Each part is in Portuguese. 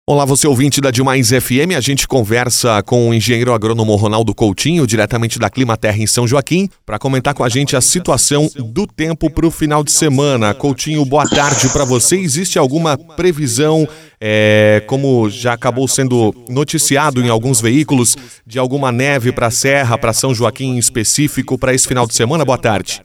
Olá, você ouvinte da Demais FM, a gente conversa com o engenheiro agrônomo Ronaldo Coutinho, diretamente da Climaterra em São Joaquim, para comentar com a gente a situação do tempo para o final de semana. Coutinho, boa tarde para você. Existe alguma previsão, como já acabou sendo noticiado em alguns veículos, de alguma neve para a Serra, para São Joaquim em específico, para esse final de semana? Boa tarde.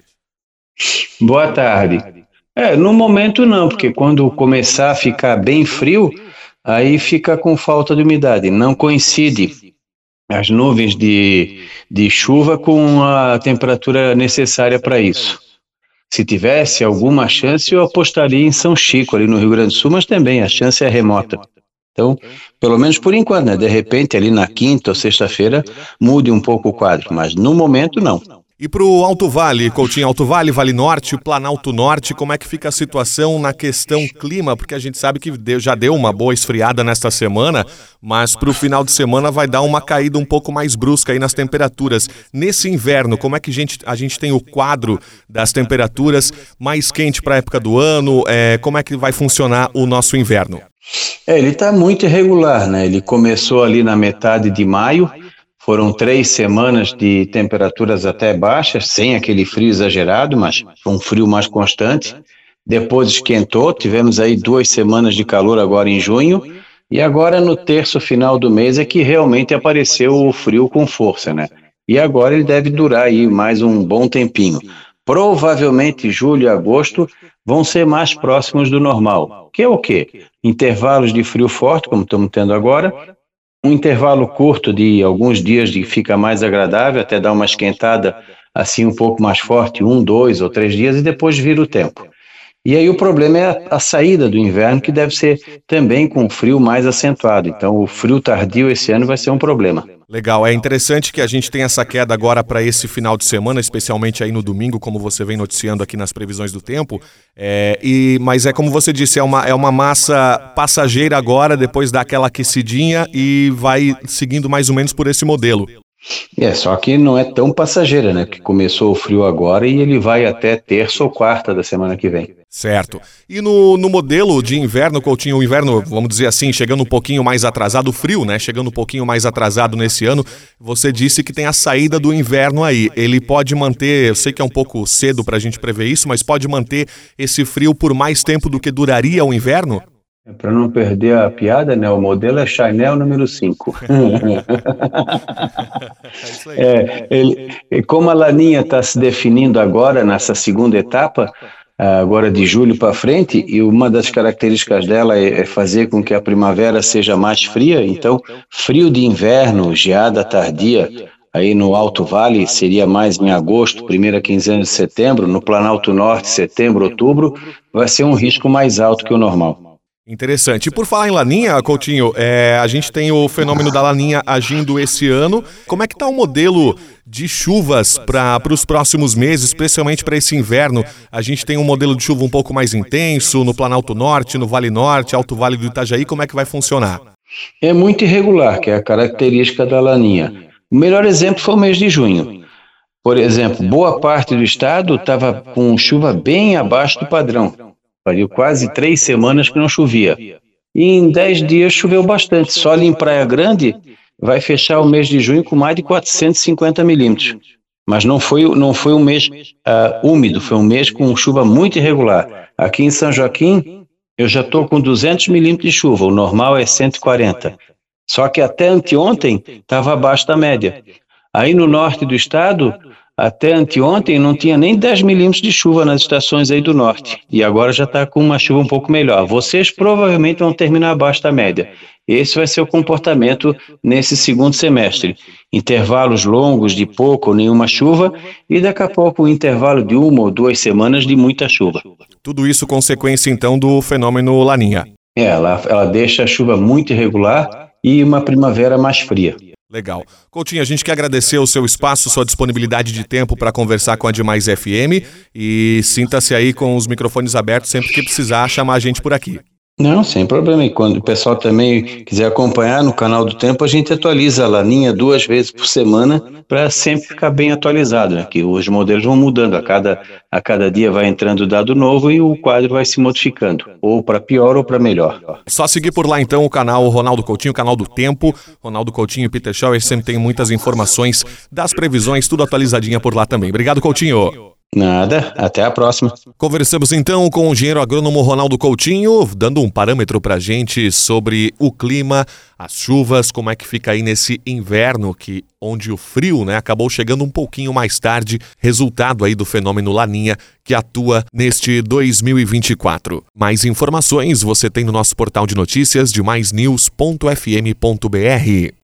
Boa tarde. No momento não, porque quando começar a ficar bem frio, aí fica com falta de umidade, não coincide as nuvens de chuva com a temperatura necessária para isso. Se tivesse alguma chance, eu apostaria em São Chico, ali no Rio Grande do Sul, mas também a chance é remota. Então, pelo menos por enquanto, né? De repente, ali na quinta ou sexta-feira, mude um pouco o quadro, mas no momento não. E para o Alto Vale, Coutinho, Alto Vale, Vale Norte, Planalto Norte, como é que fica a situação na questão clima? Porque a gente sabe que já deu uma boa esfriada nesta semana, mas para o final de semana vai dar uma caída um pouco mais brusca aí nas temperaturas. Nesse inverno, como é que a gente tem o quadro das temperaturas mais quente para a época do ano? Como é que vai funcionar o nosso inverno? Ele está muito irregular, né? Ele começou ali na metade de maio. Foram 3 semanas de temperaturas até baixas, sem aquele frio exagerado, mas um frio mais constante. Depois esquentou, tivemos aí 2 semanas de calor agora em junho, e agora no terço final do mês é que realmente apareceu o frio com força, né? E agora ele deve durar aí mais um bom tempinho. Provavelmente julho e agosto vão ser mais próximos do normal. Que é o quê? Intervalos de frio forte, como estamos tendo agora, um intervalo curto de alguns dias de fica mais agradável, até dar uma esquentada assim um pouco mais forte, 1, 2 ou 3 dias, e depois vira o tempo. E aí o problema é a saída do inverno, que deve ser também com frio mais acentuado. Então o frio tardio esse ano vai ser um problema. Legal, é interessante que a gente tenha essa queda agora para esse final de semana, especialmente aí no domingo, como você vem noticiando aqui nas previsões do tempo, mas como você disse, é uma massa passageira agora, depois dá aquela aquecidinha e vai seguindo mais ou menos por esse modelo. Só que não é tão passageira, né? Porque começou o frio agora e ele vai até terça ou quarta da semana que vem. Certo. E no modelo de inverno, Coutinho, o inverno, vamos dizer assim, chegando um pouquinho mais atrasado, o frio, né? Chegando um pouquinho mais atrasado nesse ano, você disse que tem a saída do inverno aí. Ele pode manter, eu sei que é um pouco cedo para a gente prever isso, mas pode manter esse frio por mais tempo do que duraria o inverno? Para não perder a piada, né? O modelo é Chanel número 5. É isso aí. Como a laninha está se definindo agora, nessa segunda etapa, agora de julho para frente, e uma das características dela é fazer com que a primavera seja mais fria, então frio de inverno, geada tardia, aí no Alto Vale seria mais em agosto, primeira quinzena de setembro, no Planalto Norte, setembro, outubro, vai ser um risco mais alto que o normal. Interessante. E por falar em laninha, Coutinho, a gente tem o fenômeno da laninha agindo esse ano. Como é que está o modelo de chuvas para os próximos meses, especialmente para esse inverno? A gente tem um modelo de chuva um pouco mais intenso no Planalto Norte, no Vale Norte, Alto Vale do Itajaí. Como é que vai funcionar? É muito irregular, que é a característica da laninha. O melhor exemplo foi o mês de junho. Por exemplo, boa parte do estado estava com chuva bem abaixo do padrão. Fazia quase 3 semanas que não chovia. E em 10 dias choveu bastante. Só ali em Praia Grande vai fechar o mês de junho com mais de 450 milímetros. Mas não foi um mês úmido, foi um mês com chuva muito irregular. Aqui em São Joaquim, eu já estou com 200 milímetros de chuva, o normal é 140. Só que até anteontem estava abaixo da média. Aí no norte do estado, até anteontem não tinha nem 10 milímetros de chuva nas estações aí do norte. E agora já está com uma chuva um pouco melhor. Vocês provavelmente vão terminar abaixo da média. Esse vai ser o comportamento nesse segundo semestre. Intervalos longos de pouca ou nenhuma chuva e daqui a pouco um intervalo de 1 ou 2 semanas de muita chuva. Tudo isso consequência então do fenômeno laninha. Ela deixa a chuva muito irregular e uma primavera mais fria. Legal. Coutinho, a gente quer agradecer o seu espaço, sua disponibilidade de tempo para conversar com a Demais FM e sinta-se aí com os microfones abertos sempre que precisar chamar a gente por aqui. Não, sem problema. E quando o pessoal também quiser acompanhar no canal do Tempo, a gente atualiza a Laninha 2 vezes por semana para sempre ficar bem atualizado, né? Que os modelos vão mudando, a cada dia vai entrando dado novo e o quadro vai se modificando, ou para pior ou para melhor. Só seguir por lá então o canal Ronaldo Coutinho, o canal do Tempo. Ronaldo Coutinho e Peter Schauer sempre tem muitas informações das previsões, tudo atualizadinha por lá também. Obrigado, Coutinho. Nada, até a próxima. Conversamos então com o engenheiro agrônomo Ronaldo Coutinho, dando um parâmetro pra gente sobre o clima, as chuvas, como é que fica aí nesse inverno, onde o frio, acabou chegando um pouquinho mais tarde, resultado aí do fenômeno Laninha que atua neste 2024. Mais informações você tem no nosso portal de notícias de maisnews.fm.br.